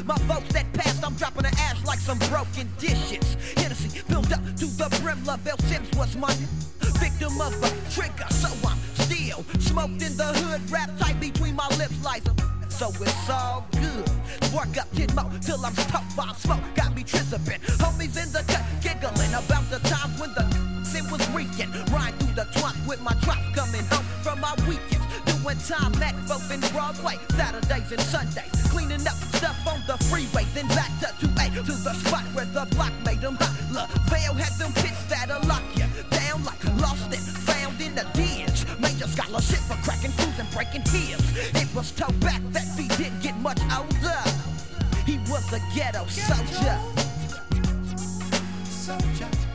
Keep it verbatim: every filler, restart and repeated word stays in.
My votes that passed, I'm dropping the ash like some broken dishes. Hennessy built up to the brim, Lavelle Sims was my victim of a trigger, so I'm still smoked in the hood, rap tight between my lips like so it's all good. Work up, kid mo, till I'm stoked by smoke. Got me tripping, homies in the cut, giggling about the times when the it was reeking. Ride through the twat with my drops coming home from my weekends. Doing time at both in Broadway, Saturdays and Sundays. Cleaning up stuff on the freeway, then back to two A to the spot where the block made them hot. LaVale had them pits that'll lock you down like lost and found in the ditch. Major scholarship for cracking fools and breaking heels. It was told back that he didn't get much older. He was a ghetto soldier. Soldier.